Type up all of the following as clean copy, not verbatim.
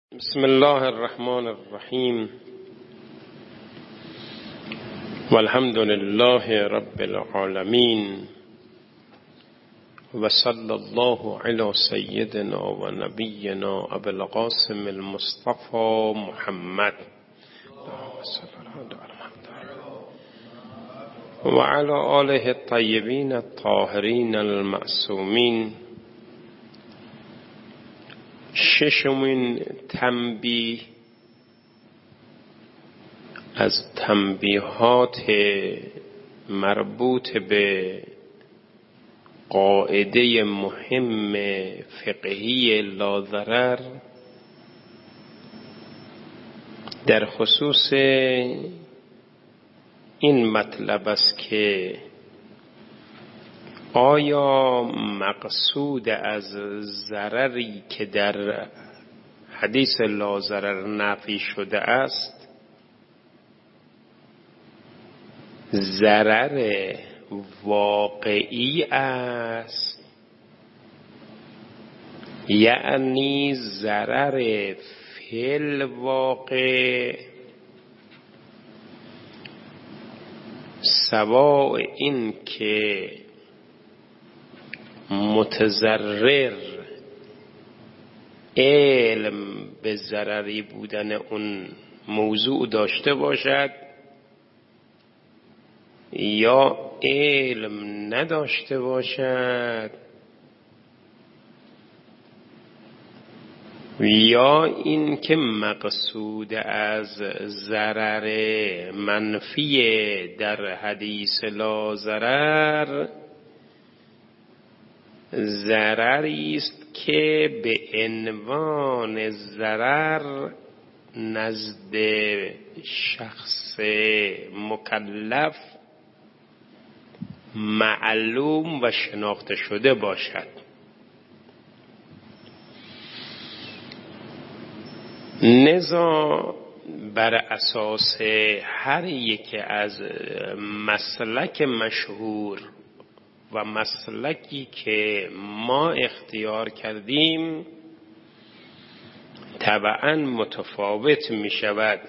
بسم الله الرحمن الرحیم والحمد لله رب العالمین و صلی الله علی سیدنا و نبینا ابی القاسم المصطفى محمد و علی آله الطیبین الطاهرین المعصومین. ششمین تنبیه از تنبیهات مربوط به قاعده مهم فقهی لاضرر در خصوص این مطلب است که آیا مقصود از ضرری که در حدیث لا ضرر نفی شده است ضرر واقعی است، یعنی ضرر فی الواقع، سواء این که متضرر علم به ضرری بودن اون موضوع داشته باشد یا علم نداشته باشد، یا این که مقصود از ضرر منفی در حدیث لا ضرر ضرری است که به عنوان ضرر نزد شخص مکلف معلوم و شناخته شده باشد. لذا بر اساس هر یک از مسلک مشهور و مسلکی که ما اختیار کردیم طبعا متفاوت می شود.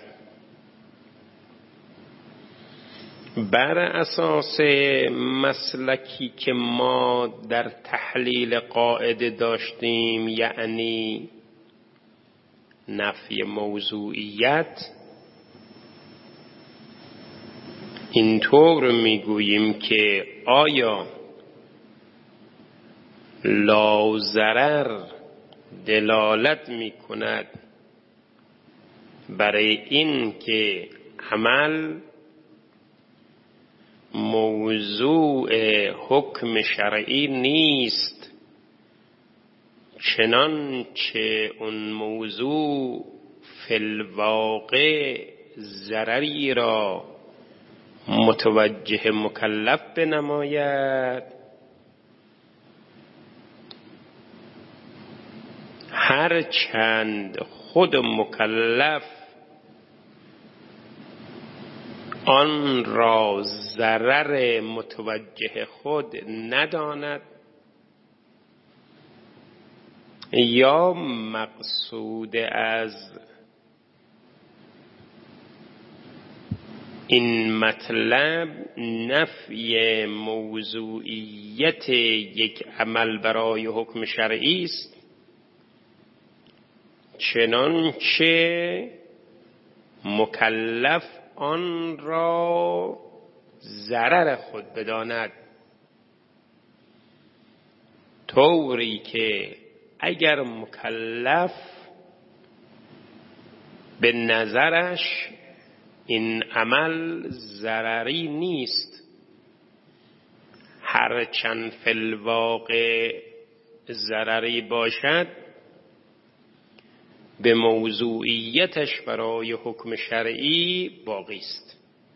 بر اساس مسلکی که ما در تحلیل قاعده داشتیم، یعنی نفی موضوعیت، اینطور می گوییم که آیا لا ضرر دلالت می کند برای این که عمل موضوع حکم شرعی نیست، چنانچه اون موضوع فی الواقع ضرری را متوجه مکلف بنماید، هر چند خود مکلف آن را ضرر متوجه خود نداند، یا مقصود از این مطلب نفی موضوعیت یک عمل برای حکم شرعی است، چنانچه مکلف آن را ضرر خود بداند، طوری که اگر مکلف به نظرش این عمل ضرری نیست، هرچند فی الواقع ضرری باشد، به موضوعیتش برای حکم شرعی باقی است.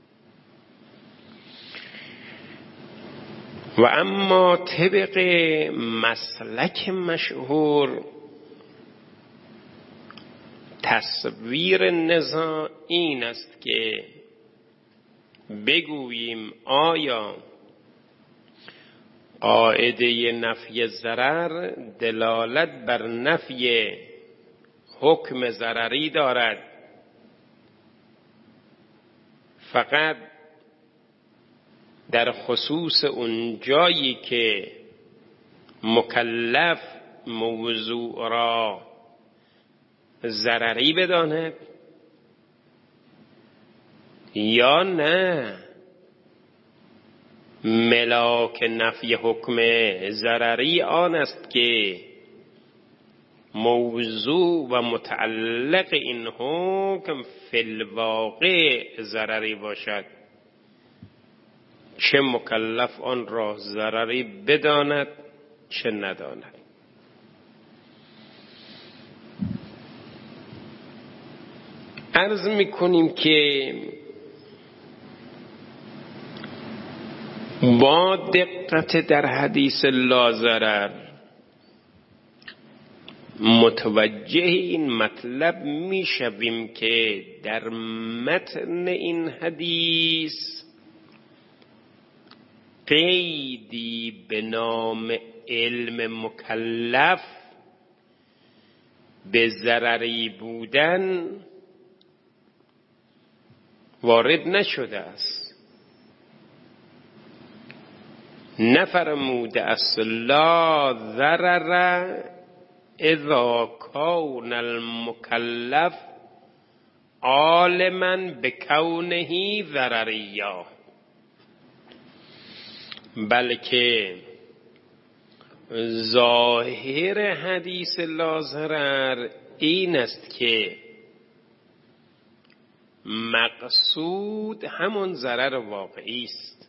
و اما طبق مسلک مشهور تصویر نزاع این است که بگوییم آیا قاعده نفی ضرر دلالت بر نفی حکم ضرری دارد، فقط در خصوص اون جایی که مکلف موضوع را ضرری بداند، یا نه ملاک نفی حکم ضرری آن است که موضوع و متعلق این حکم فی الواقع ضرری باشد، چه مکلف آن را ضرری بداند چه نداند. عرض میکنیم که با دقت در حدیث لا ضرر متوجه این مطلب میشویم که در متن این حدیث قیدی به نام علم مکلف به ضرری بودن وارد نشده است. نفرموده است لا ضرر اذا کان المکلف عالما بکونه ضرریا، بلکه ظاهر حدیث لا ضرر این است که مقصود همون ضرر واقعی است،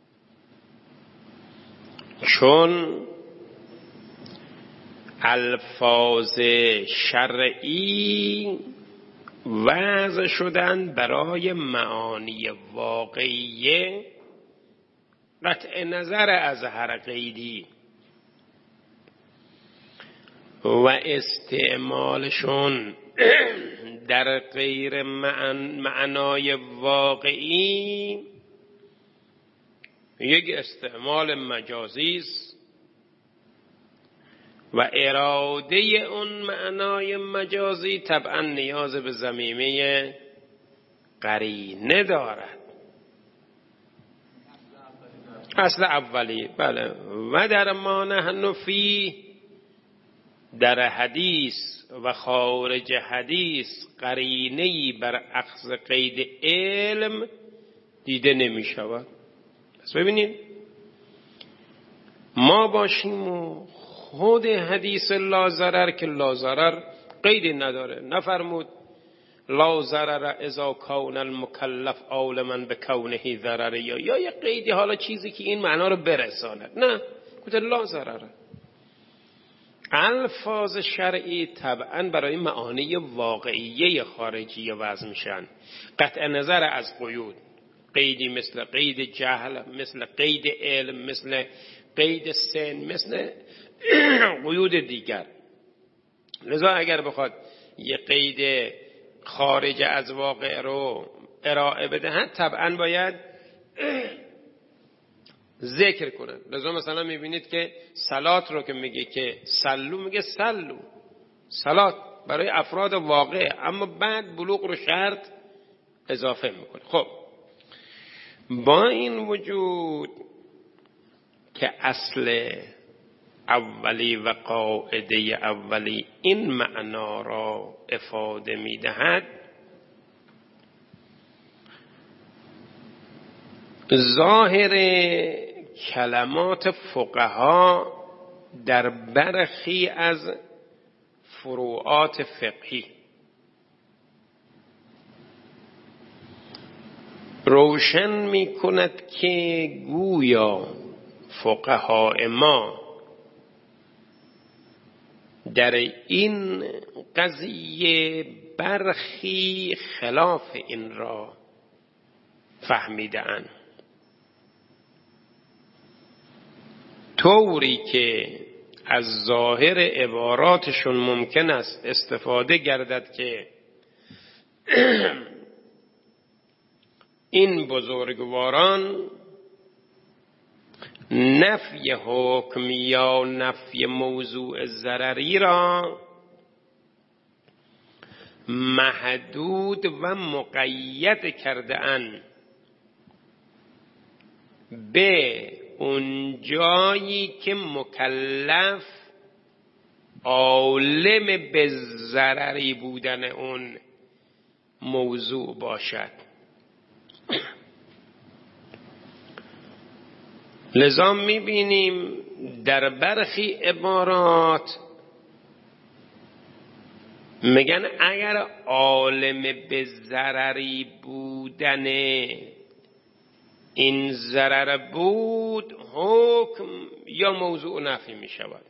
چون الفاظ شرعی وضع شدن برای معانی واقعیه قطع نظر از هر قیدی و استعمالشون در غیر معنای واقعی یک استعمال مجازی است و اراده اون معنای مجازی طبعا نیاز به ضمیمه قرینه دارد. اصل اولی بله. و در ما نحن فی، در حدیث و خارج حدیث قرینه‌ای بر اخذ قید علم دیده نمی شود. پس ببینید ما باشیم و خود حدیث لا ضرر که لا ضرر قیدی نداره، نفرمود لا ضرر اذا کان المکلف عالما بکونه ضرر، یا یه قیدی حالا چیزی که این معنا رو برساند، نه گفت لا ضرر. الفاظ شرعی طبعا برای معانی واقعیه خارجی وضع میشن، قطع نظر از قیود، قیدی مثل قید جهل، مثل قید علم، مثل قید سن، مثل قیود دیگر. لذا اگر بخواد یه قید خارج از واقع رو ارائه بدهد طبعا باید ذکر کنن. لذا مثلا میبینید که صلات رو که میگه که سلو، میگه سلو، صلات برای افراد واقع، اما بعد بلوغ رو شرط اضافه میکنه. خب با این وجود که اصل اولی و قاعده اولی این معنا را افاده میدهد، ظاهر کلمات فقها در برخی از فروعات فقهی روشن می کند که گویا فقهای ما در این قضیه برخی خلاف این را فهمیده‌اند، طوری که از ظاهر عباراتشون ممکن است استفاده گردد که این بزرگواران نفی حکم یا نفی موضوع ضرری را محدود و مقید کرده اند به اون جایی که مکلف عالم به ضرری بودن اون موضوع باشد. لذا میبینیم در برخی عبارات میگن اگر عالم به ضرری بودن این ضرر بود، حکم یا موضوع نفی می شود.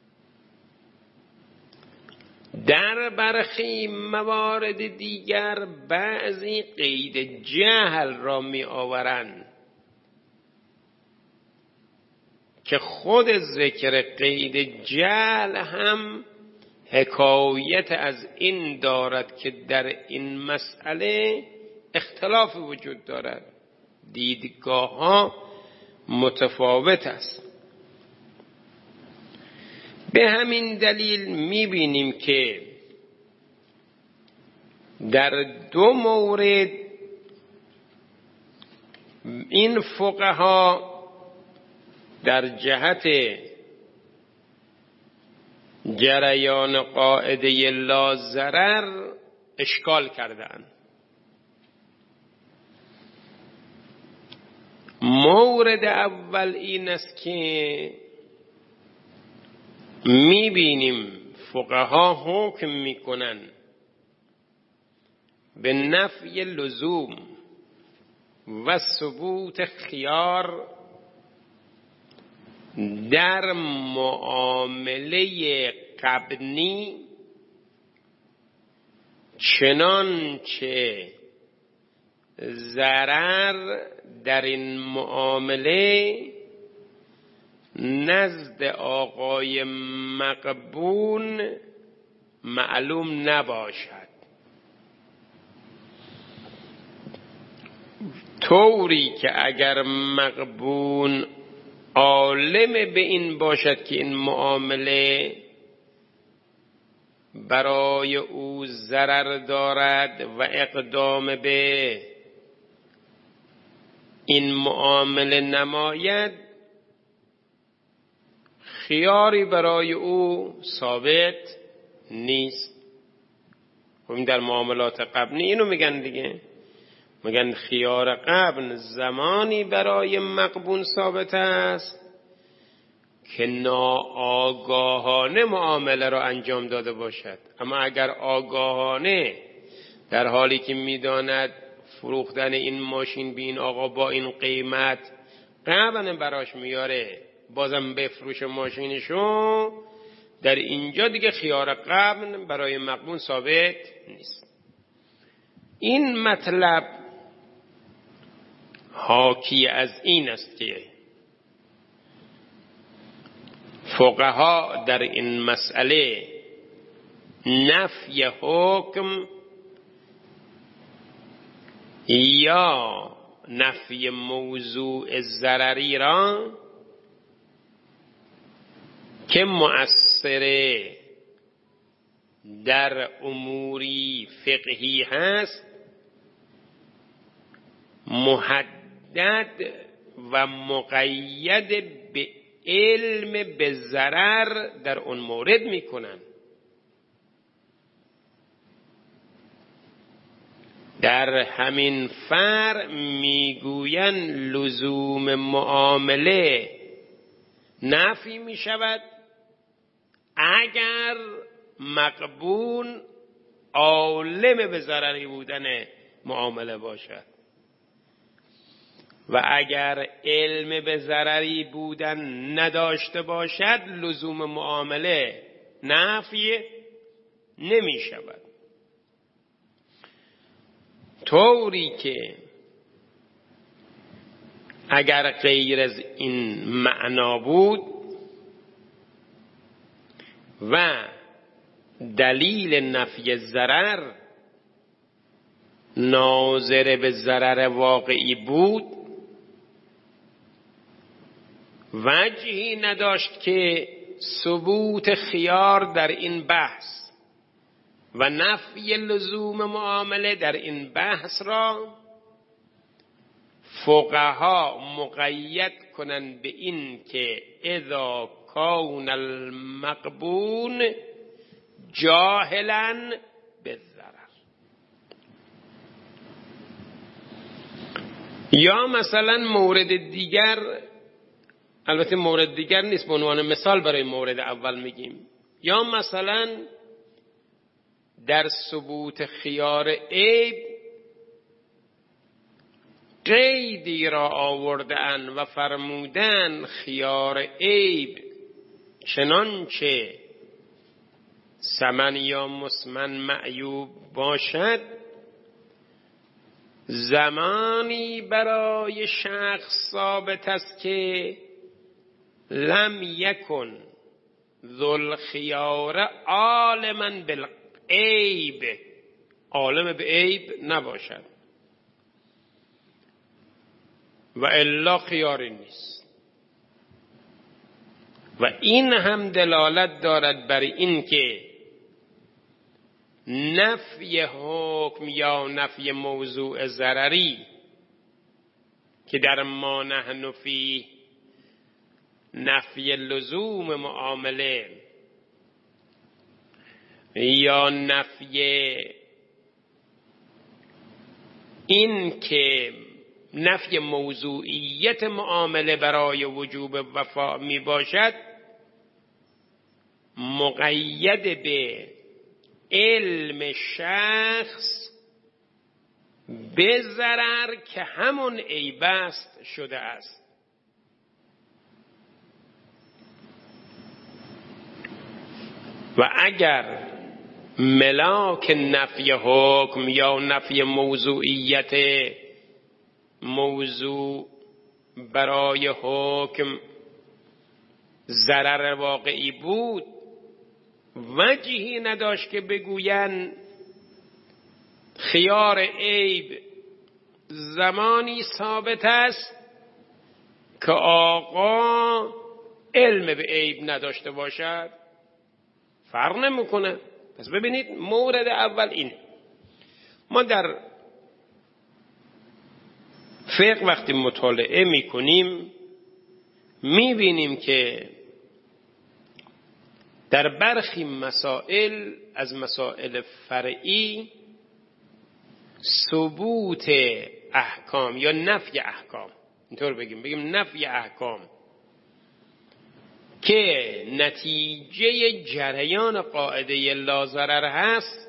در برخی موارد دیگر بعضی قید جهل را می آورند که خود ذکر قید جهل هم حکایت از این دارد که در این مسئله اختلاف وجود دارد، دیدگاه ها متفاوت است. به همین دلیل می‌بینیم که در دو مورد این فقها در جهت جریان قاعده لا ضرر اشکال کردند. مورد اول این است که میبینیم فقها حکم میکنن به نفی لزوم و ثبوت خیار در معامله غبنی، چنانچه ضرر در این معامله نزد آقای مغبون معلوم نباشد، طوری که اگر مغبون عالم به این باشد که این معامله برای او ضرر دارد و اقدام به این معامله نماید، خیاری برای او ثابت نیست. خب در معاملات غبنی اینو میگن دیگه، میگن خیار غبن زمانی برای مغبون ثابت است که ناآگاهانه معامله را انجام داده باشد. اما اگر آگاهانه در حالی که میداند فروختن این ماشین به این آقا با این قیمت غبن براش میاره، بازم بفروش ماشینشو، در اینجا دیگه خیار غبن برای مغبون ثابت نیست. این مطلب حاکی از این است که فقها در این مسئله نفی حکم یا نفی موضوع ضرری را که مؤثره در اموری فقهی هست محدد و مقید به علم به ضرر در اون مورد میکنن. در همین فرع میگوین لزوم معامله نفی میشود اگر مغبون عالم به ضرری بودن معامله باشد، و اگر علم به ضرری بودن نداشته باشد لزوم معامله نفی نمی شود. طوری که اگر غیر از این معنا بود و دلیل نفی ضرر ناظر به ضرر واقعی بود، وجهی نداشت که ثبوت خیار در این بحث و نفی لزوم معامله در این بحث را فقها مقید کنند به این که اذا کون المقبون جاهلا بالضرر. یا مثلا مورد دیگر، البته مورد دیگر نیست، به عنوان مثال برای مورد اول میگیم، یا مثلا در ثبوت خیار عیب قیدی را آوردن و فرمودن خیار عیب چنانچه سمن یا مسمن معیوب باشد زمانی برای شخص ثابت است که لم یکن ذو الخیار عالما بالعیب، عالم به عیب نباشد و الا خیاری نیست. و این هم دلالت دارد بر این که نفی حکم یا نفی موضوع ضرری که در ما نحن فی نفی لزوم معامله یا نفی این که نفی موضوعیت معامله برای وجوب وفا می باشد مقید به علم شخص به ضرر که همون عیب است شده است. و اگر ملاک نفی حکم یا نفی موضوعیت موضوع برای حکم ضرر واقعی بود وجهی نداشت که بگوین خیار عیب زمانی ثابت است که آقا علم به عیب نداشته باشد، فرق نمیکنه. پس ببینید مورد اول اینه. ما در فقه وقتی مطالعه میکنیم میبینیم که در برخی مسائل از مسائل فرعی ثبوت احکام یا نفی احکام، اینطور بگیم نفی احکام که نتیجه جریان قاعده لا ضرر هست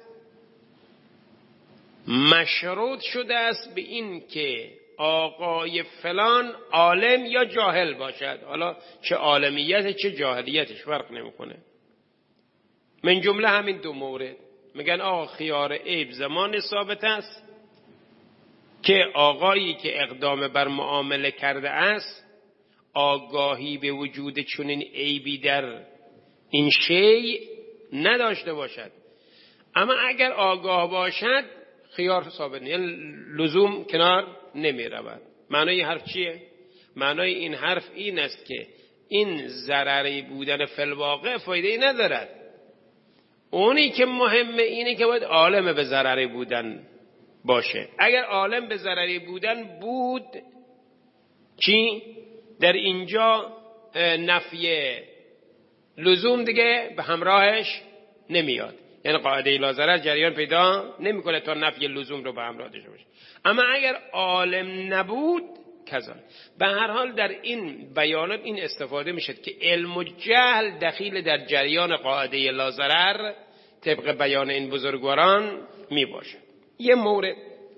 مشروط شده است به این که آقای فلان عالم یا جاهل باشد. حالا چه عالمیت چه جاهلیتش فرق نمیکنه. من جمله همین دو مورد میگن آقا خیار عیب زمان ثابت است که آقایی که اقدام بر معامله کرده است آگاهی به وجود چنین عیبی در این شیء نداشته باشد، اما اگر آگاه باشد خیار ثابت نیست، یعنی لزوم کنار نمی رود. معنای حرف چیه؟ معنای این حرف این است که این ضرری بودن فی الواقع فایده ای ندارد. اونی که مهمه اینه که باید عالم به ضرری بودن باشه. اگر عالم به ضرری بودن بود چی؟ در اینجا نفی لزوم دیگه به همراهش نمیاد، یعنی قاعده لا ضرر جریان پیدا نمیکنه تا نفی لزوم رو به همراه داشته باشه. اما اگر عالم نبود کذا. به هر حال در این بیانات این استفاده میشه که علم و جهل دخیل در جریان قاعده لا ضرر طبق بیان این بزرگواران می باشه. یه مورد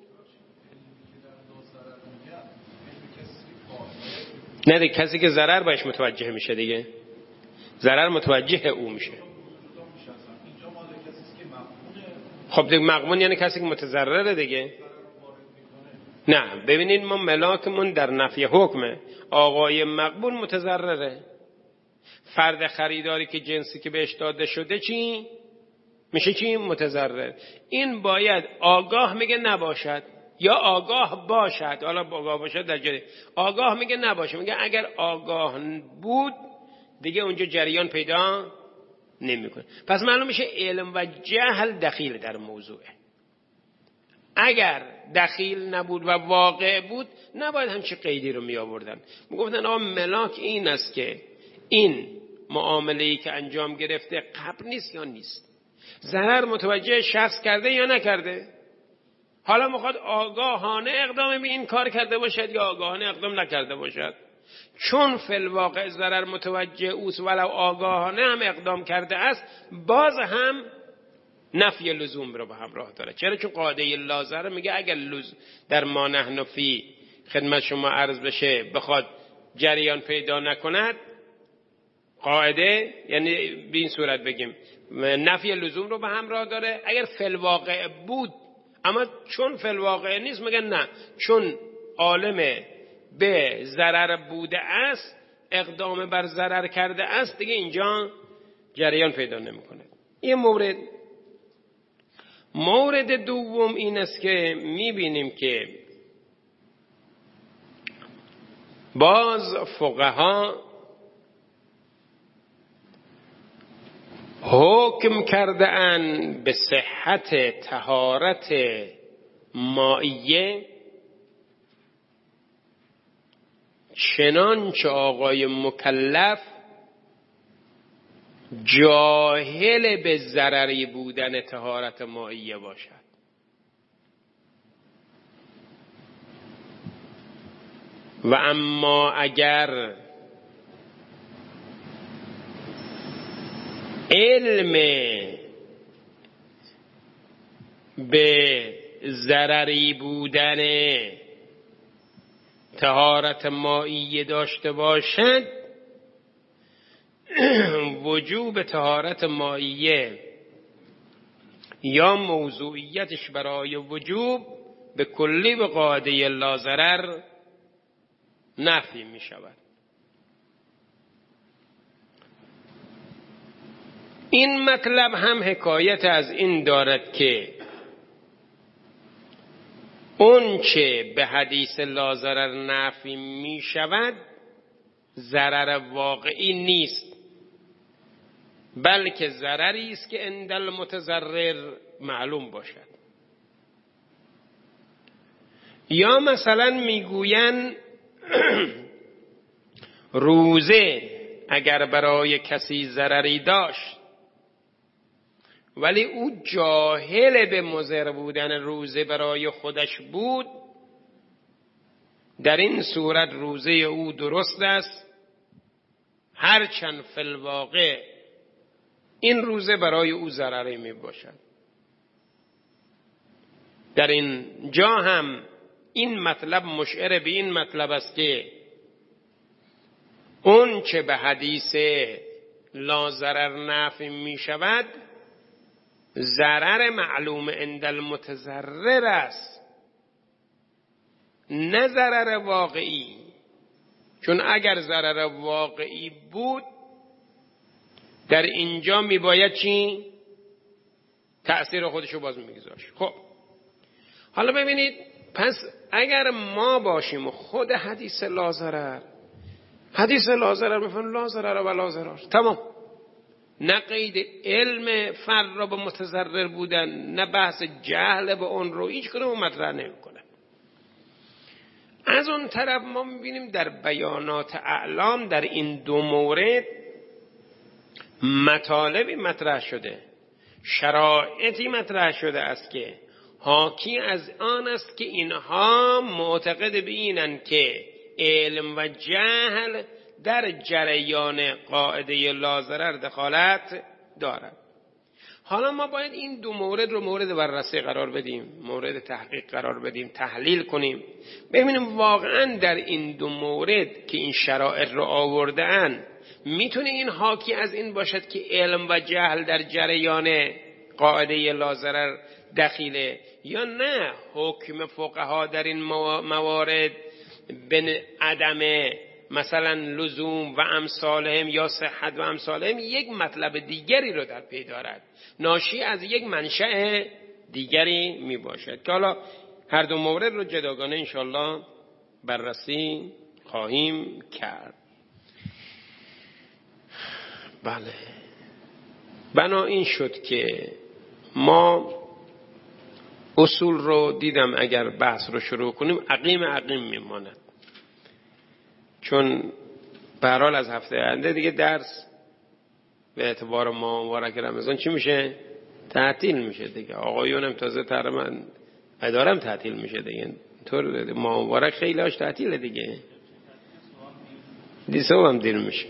نه دیگه، کسی که ضرر باش متوجه میشه دیگه، ضرر متوجه او میشه. خب دیگه مغمون یعنی کسی که متضرره دیگه. نه ببینید ما ملاکمون در نفی حکمه، آقای مقبول متضرره. فرد خریداری که جنسی که بهش داده شده چی؟ میشه چی؟ متضرر. این باید آگاه میگه نباشد یا آگاه باشد. حالا آگاه باشد در جریان، آگاه میگه نباشه، میگه اگر آگاه بود دیگه اونجا جریان پیدا نمیکنه. پس معلوم میشه علم و جهل دخیل در موضوعه. اگر دخیل نبود و واقع بود نباید همچین قیدی رو می آوردن. میگفتن آقا ملاک این است که این معامله‌ای که انجام گرفته قبل نیست یا نیست، ضرر متوجه شخص کرده یا نکرده، حالا میخواد آگاهانه اقدام به این کار کرده باشد یا آگاهانه اقدام نکرده باشد. چون فی الواقع ضرر متوجه اوست ولو آگاهانه هم اقدام کرده است، باز هم نفی لزوم رو به همراه داره. چرا؟ چون قاعده لازره میگه اگر در ما نحن فی خدمت شما عرض بشه بخواد جریان پیدا نکند، قاعده یعنی به این صورت بگیم نفی لزوم رو به همراه داره. اگر فی الواقع بود، اما چون فی الواقع نیست میگن نه، چون عالم به ضرر بوده است، اقدام بر ضرر کرده است، دیگه اینجا جریان پیدا نمیکنه. این مورد دوم این است که میبینیم که باز فقها حکم کرده اند به صحت طهارت مائیه، چنانچه آقای مکلف جاهل به ضرری بودن طهارت مائیه باشد. و اما اگر علم به ضرری بودن طهارت مائیه داشته باشد، وجوب طهارت مائیه یا موضوعیتش برای وجوب به کلی به قاعده لاضرر نفی می شود. این مطلب هم حکایت از این دارد که اون چه به حدیث لاضرر نفی می شود ضرر واقعی نیست، بلکه ضرری است که عند المتضرر معلوم باشد. یا مثلا میگوین روزه اگر برای کسی ضرری داشت ولی او جاهل به مضر بودن روزه برای خودش بود، در این صورت روزه او درست است، هرچند فی الواقع این روزه برای او ضرری می باشد. در این جا هم این مطلب مشعر به این مطلب است که اون چه به حدیث لا ضرر نافی می شود ضرر معلوم عند المتضرر است، نه ضرر واقعی. چون اگر ضرر واقعی بود در اینجا میباید چی؟ تأثیر خودشو باز میگذاشت. خب حالا ببینید، پس اگر ما باشیم خود حدیث لا ضرر میفهمیم لا ضرر و لا ضرر، تمام، نه قید علم فرد را به متضرر بودن، نه بحث جهل به اون رو هیچ کدوم مطرح نمیکنه. از اون طرف ما میبینیم در بیانات اعلام در این دو مورد مطالبی مطرح شده، شرایطی مطرح شده است که حاکی از آن است که اینها معتقد به اینند که علم و جهل در جریان قاعده لا ضرر دخالت دارد. حالا ما باید این دو مورد رو مورد بررسی قرار بدیم، مورد تحقیق قرار بدیم، تحلیل کنیم، ببینیم واقعا در این دو مورد که این شرایط رو آوردن میتونه این حاکی از این باشد که علم و جهل در جریان قاعده لا ضرر دخیله، یا نه حکم فقها در این موارد به عدم مثلا لزوم و امثالهم یا صحت و امثالهم یک مطلب دیگری رو در پی دارد، ناشی از یک منشأ دیگری می باشد که حالا هر دو مورد رو جداگانه انشالله بررسی خواهیم کرد. بله، بنا این شد که ما اصول رو دیدم اگر بحث رو شروع کنیم عقیم میماند، چون به هر حال از هفته آینده دیگه درس به اعتبار ماه مبارک رمضان چی میشه؟ تعطیل میشه دیگه. آقایونم تازه تقریبا ادارم تعطیل میشه دیگه، طور ماه مبارک خیلی هاش تعطیله دیگه، دیسه هم دیر میشه.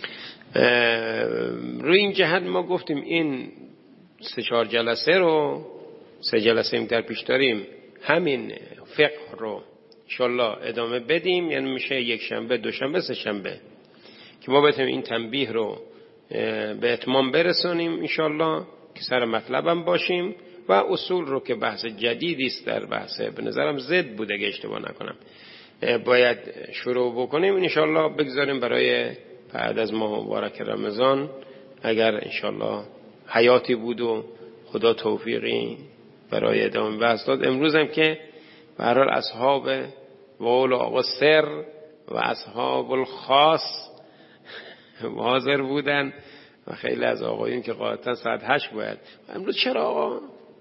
روی این جهت ما گفتیم این 3-4 جلسه رو، 3 جلسه این در پیش داریم، همین فقه رو انشالله ادامه بدیم، یعنی میشه یک شنبه، دوشنبه، سه شنبه که ما بتونیم این تنبیه رو به اتمام برسونیم انشالله، که سر مطلبم باشیم و اصول رو که بحث جدیدی است، در بحث به نظرم زد بوده اگه اشتباه نکنم، باید شروع بکنیم انشالله، بگذاریم برای بعد از ماه مبارک رمضان اگر انشالله حیاتی بود و خدا توفیقی برای ادامه بحث داد. امروز هم که به هر حال اصحاب قول آقا سر و اصحاب الخاص حاضر بودن و خیلی از آقایون که قاعدتا ساعت 8 باید. امروز چرا آقا؟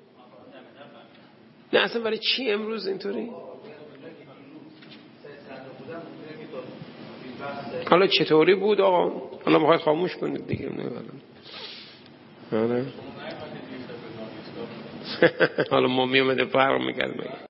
نه اصلا برای چی امروز اینطوری؟ حالا چطوری بود آقا؟ حالا بخواید خاموش کنید دیگه. حالا ما میومده فرق میکرد.